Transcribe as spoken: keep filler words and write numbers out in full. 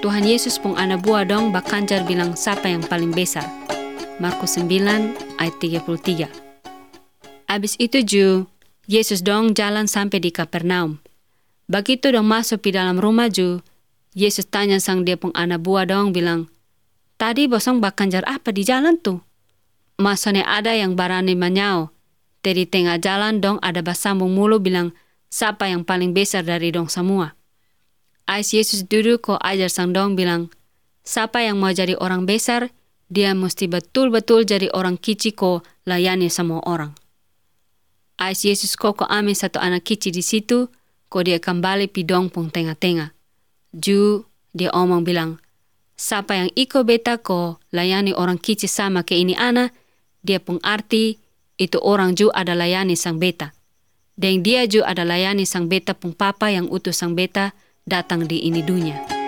Tuhan Yesus pun anak buah dong bakanjar bilang siapa yang paling besar. Markus sembilan ayat tiga puluh tiga. Abis itu ju, Yesus dong jalan sampai di Kapernaum. Begitu dong masuk di dalam rumah ju, Yesus tanya sang dia pun anak buah dong bilang, tadi bosong bakanjar apa di jalan tuh? Masanya ada yang berani menyau. Di tengah jalan dong ada basambung mulu bilang, siapa yang paling besar dari dong semua? Ais Yesus duduk kok ajar sang dong bilang, siapa yang mau jadi orang besar, dia mesti betul-betul jadi orang kicik kok layani semua orang. Ais Yesus kok kok ambil satu anak kicik di situ, kok dia kembali pidong pun tengah-tengah. Ju, dia omong bilang, siapa yang iko beta kok layani orang kicik sama ke ini anak, dia pun arti, itu orang ju ada layani sang beta. Dan dia ju ada layani sang beta pun papa yang utus sang beta datang di ini dunia.